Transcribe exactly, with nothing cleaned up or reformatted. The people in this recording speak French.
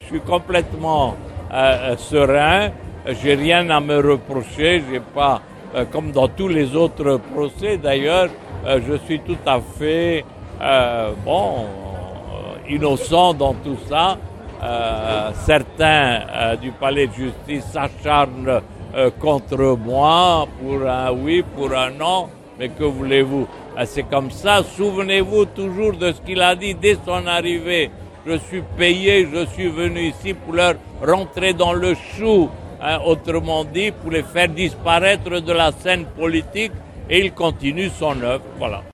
suis complètement euh, serein. J'ai rien à me reprocher. J'ai pas, euh, comme dans tous les autres procès d'ailleurs, euh, je suis tout à fait euh, bon euh, innocent dans tout ça. Euh, certains euh, du palais de justice s'acharnent euh, contre moi pour un oui, pour un non. Mais que voulez-vous? C'est comme ça. Souvenez-vous toujours de ce qu'il a dit dès son arrivée. Je suis payé, je suis venu ici pour leur rentrer dans le chou, hein, autrement dit, pour les faire disparaître de la scène politique, et il continue son œuvre. Voilà.